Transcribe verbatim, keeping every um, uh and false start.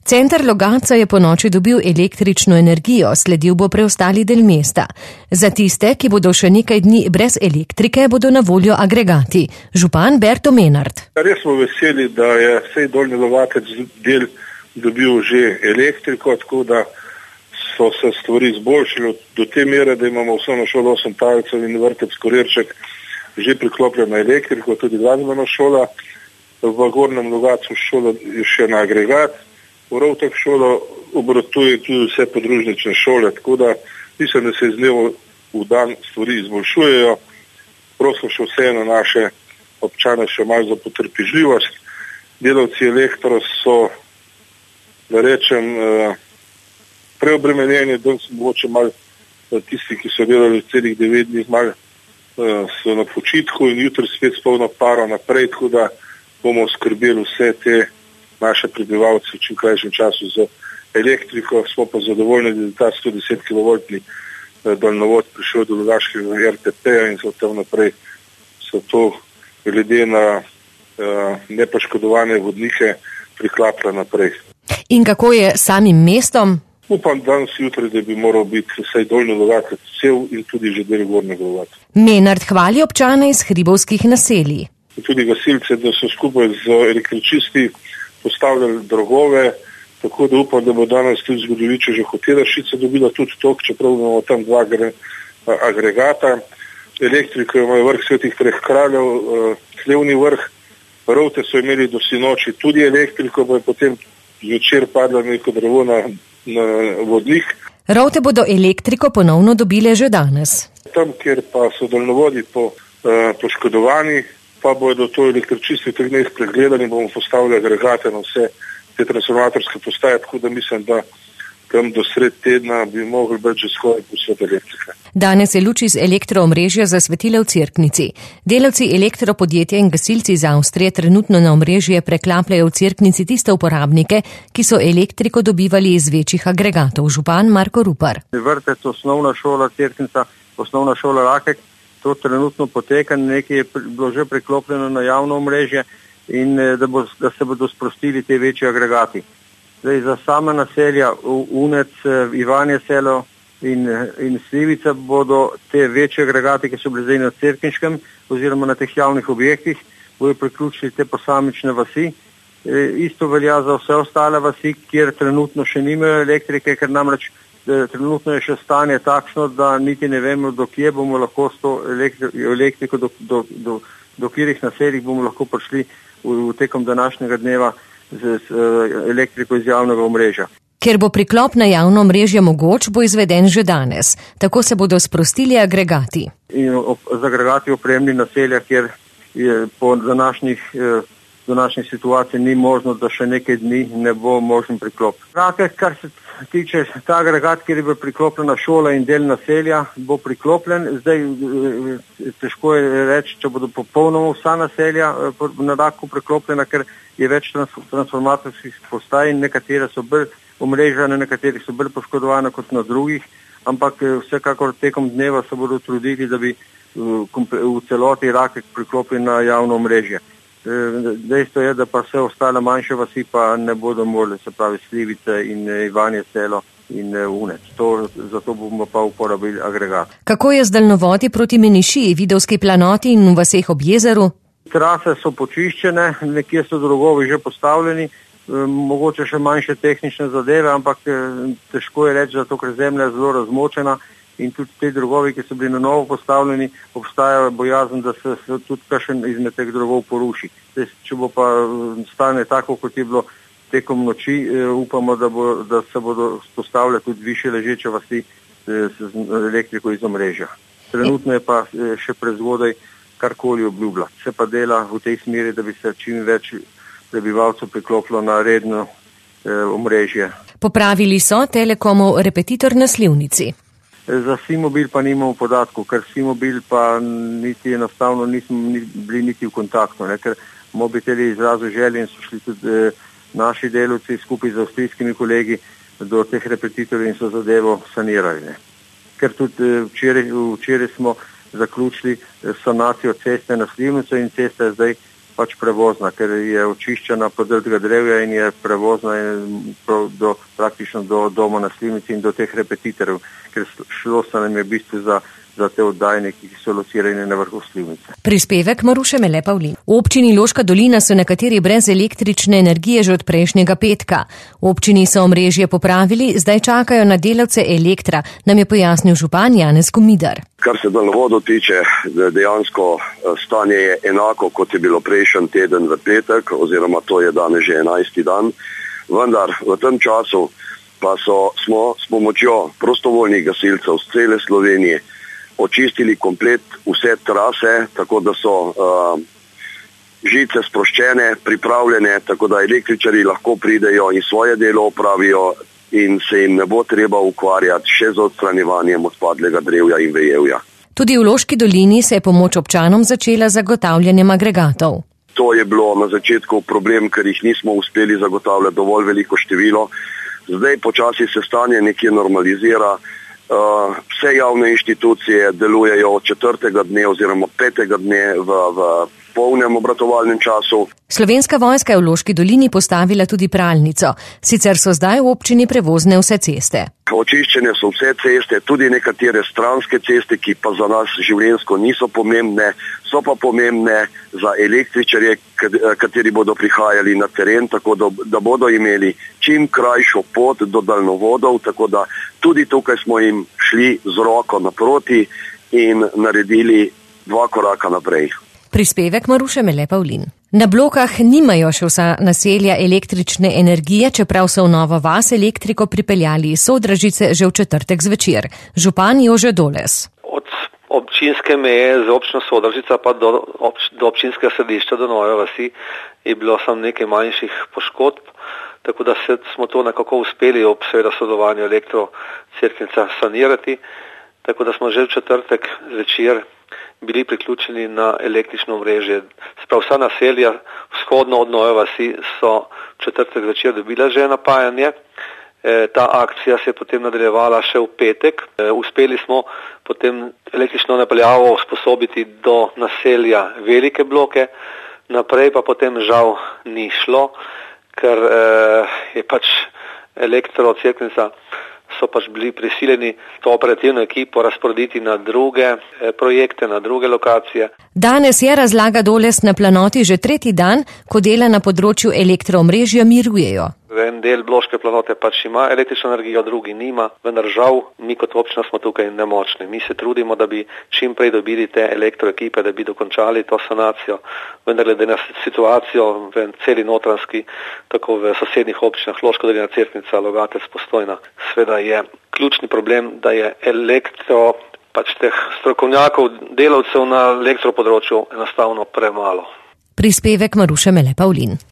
Center Logatca je po noči dobil električno energijo, sledil bo preostali del mesta. Za tiste, ki bodo še nekaj dni brez elektrike, bodo na voljo agregati. Župan Berto Menard. Res smo veseli, da je vsej Dolnji Logatec del dobil že elektriko, tako da so se stvari izboljšali do te mere, da imamo osnovno šolo osem Talcev in vrtec Korerček že priklopljen na elektriko, tudi glasbena šola. V Gornjem Logatcu šola je še na agregat. V Rovtah šolo obratuje tudi vse podružnične šole, tako da mislim, da se iz dneva v dan stvari izboljšujejo. Prosim še vseeno naše občane še malo za potrpežljivost. Delavci Elektro so, da rečem, preobremenjeni, danes mogoče malo tisti, ki so delali celih devet dni, malo so na počitku in jutri spet s polno paro naprej, tako da bomo skrbeli vse te naše prebivalce v čim krajšem času z elektriko. Smo pa zadovoljni, da je ta sto deset kilovoltni daljnovod prišel do Logaškega er te pe-ja in so tam naprej so to glede na uh, nepoškodovane vodnike priklapla naprej. In kako je s samim mestom? Upam danes jutri, da bi moral biti vsaj Dolnji Logatec cel in tudi že del Gornjega Logatca. Menard hvali občane iz hribovskih naselij. Tudi gasilce, da so skupaj z elektricisti postavljali drogove, tako da upam, da bo danes tudi Zgodoviče že hotela Šica dobila tudi tok, čeprav imamo tam dva agregata. Elektriko imajo vrh Svetih treh kraljev, Hlevni vrh, Rovte so imeli do sinoči tudi elektriko, pa je potem zvečer padla neko drevo na, na vodnik. Rovte bodo elektriko ponovno dobile že danes. Tam, kjer pa so daljnovodi po, uh, poškodovani, pa bodo to elektricisti v teh dneh pregledali in bomo postavili agregate na vse te transformatorske postaje, tako da mislim, da tam do sred tedna bi mogli biti že skoraj posod elektrike. Danes je luč iz elektroomrežja zasvetila v Cerknici. Delavci elektropodjetja in gasilci iz Avstrije trenutno na omrežje preklapljajo v Cerknici tiste uporabnike, ki so elektriko dobivali iz večjih agregatov. Župan Marko Rupar. Vrtec, osnovna šola Cerknica, osnovna šola Rakek, to trenutno poteka, nekaj je bilo že preklopljeno na javno omrežje in da, bo, da se bodo sprostili te večji agregati. Zdaj, za same naselja Unec, Ivanje selo in, in Slivica bodo te večje agregati, ki so bili zdaj na Cerkniškem oziroma na teh javnih objektih, bodo priključili te posamične vasi. E, isto velja za vse ostale vasi, kjer trenutno še nimajo elektrike, ker namreč e, trenutno je še stanje takšno, da niti ne vemo, do kje bomo lahko s to elektriko, do, do, do, do kjerih naseljih bomo lahko prišli v, v tekom današnjega dneva z, z elektriko iz javnega omrežja. Ker bo priklop na javno omrežje mogoč, bo izveden že danes. Tako se bodo sprostili agregati. In op, z agregati opremni naselja, kjer je po današnjih, eh, današnjih situaciji ni možno, da še nekaj dni ne bo možen priklop. Rakek, kar se tiče ta agregat, kjer je priklopljena šola in del naselja, bo priklopljen. Zdaj eh, težko je reči, če bodo popolnoma vsa naselja eh, na Raku priklopljena, ker je več transformatorskih postaj in nekatere so bolj omrežene, nekaterih so bolj poškodovane kot na drugih, ampak vsekakor tekom dneva se bodo trudili, da bi v celoti Rakek priklopili na javno omrežje. Dejstvo je, da pa vse ostale manjše vasi pa ne bodo mogli, se pravi Slivice in Ivanje selo in Unec. To, zato bomo pa uporabili agregat. Kako je z daljnovodi proti Menišiji, Vidovski planoti in v vaseh ob jezeru? Trase so počiščene, nekje so drogovi že postavljeni, mogoče še manjše tehnične zadeve, ampak težko je reči, zato ker zemlja je zelo razmočena in tudi te drogovi, ki so bili na novo postavljeni, obstaja bojazen, da se, se tudi kakšen izmed teh drogov poruši. Zdaj, če bo pa stanje tako, kot je bilo tekom noči, upamo, da, bo, da se bodo postavljali tudi više ležeče vasi z elektriko iz omrežja. Trenutno je pa še prezgodaj karkoli obljublja. Se pa dela v tej smeri, da bi se čim več prebivalcev priklopilo na redno eh, omrežje. Popravili so Telekomov repetitor na Slivnici. Za Simobil pa nimamo podatkov, ker Simobil pa niti enostavno nismo ni, bili niti v kontaktu, ne, ker mobiteli izrazu želje in so šli tudi eh, naši delavci skupaj z avstrijskimi kolegi do teh repetitorjev in so zadevo sanirali. Ne. Ker tudi eh, včeraj, včeraj smo zaključili sanacijo ceste na Slivnico in cesta je zdaj pač prevozna, ker je očiščena podrtega drevja in je prevozna do, praktično do doma na Slivnici in do teh repetitorjev, ker šlo se nam je v bistvu za za te oddajniki, ki so locirani na vrhu Slivnice. Prispevek Maruše Mele Pavlin. V občini Loška dolina so nekateri brez električne energije že od prejšnjega petka. V občini so omrežje popravili, zdaj čakajo na delavce Elektra, nam je pojasnil župan Janez Komidar. Kar se daljnovodov tiče, dejansko stanje je enako, kot je bilo prejšnji teden v petek, oziroma to je danes že enajsti dan, vendar v tem času pa so, smo s pomočjo prostovoljnih gasilcev z cele Slovenije očistili komplet vse trase, tako da so uh, žice sproščene, pripravljene, tako da električari lahko pridejo in svoje delo opravijo in se jim ne bo treba ukvarjati še z odstranjevanjem odpadlega drevja in vejevja. Tudi v Loški dolini se je pomoč občanom začela zagotavljanjem agregatov. To je bilo na začetku problem, ker jih nismo uspeli zagotavljati dovolj veliko število. Zdaj počasi se stanje nekje normalizira. Uh, vse javne inštitucije delujejo od četrtega dne oziroma petega dne v, v polnem obratovalnem času. Slovenska vojska je v Loški dolini postavila tudi pralnico. Sicer so zdaj v občini prevozne vse ceste. Očiščene so vse ceste, tudi nekatere stranske ceste, ki pa za nas življenjsko niso pomembne, so pa pomembne za električarje, kateri bodo prihajali na teren, tako da, da bodo imeli čim krajšo pot do daljnovodov, tako da tudi tukaj smo jim šli z roko naproti in naredili dva koraka naprej. Prispevek Maruše Mele Pavlin. Na blokah nimajo še vsa naselja električne energije, čeprav so v Novo vas elektriko pripeljali iz Sodražice že v četrtek zvečer. Župan Jože Doles. Od občinske meje z občino Sodražica pa do, obč, do občinskega središča do Nove vasi je bilo samo nekaj manjših poškodb, tako da se, smo to nekako uspeli ob seveda sodelovanju elektrocerknica sanirati, tako da smo že v četrtek zvečer bili priključeni na električno omrežje. Sprav vsa naselja vzhodno od Nove vasi so v četrtek zvečer dobila že napajanje. E, ta akcija se je potem nadaljevala še v petek. E, uspeli smo potem električno napeljavo usposobiti do naselja velike bloke, naprej pa potem žal ni šlo, ker e, je pač elektrocerknica so pač bili prisiljeni to operativno ekipo razporediti na druge projekte, na druge lokacije. Danes je, razlaga Doles, na planoti že tretji dan, ko dela na področju elektroomrežja mirujejo. En del Bloške planote pač ima električno energijo, drugi nima, vendar žal mi kot občina smo tukaj nemočni. Mi se trudimo, da bi čim prej dobili te elektroekipe, da bi dokončali to sanacijo, vendar glede na situacijo v celi Notranjski, tako v sosednjih občinah Loška dolina, Cerknica, Logatec, Postojna, sveda je ključni problem, da je elektro, pač teh strokovnjakov, delavcev na elektropodročju enostavno premalo. Prispevek Maruše Mele Pavlin.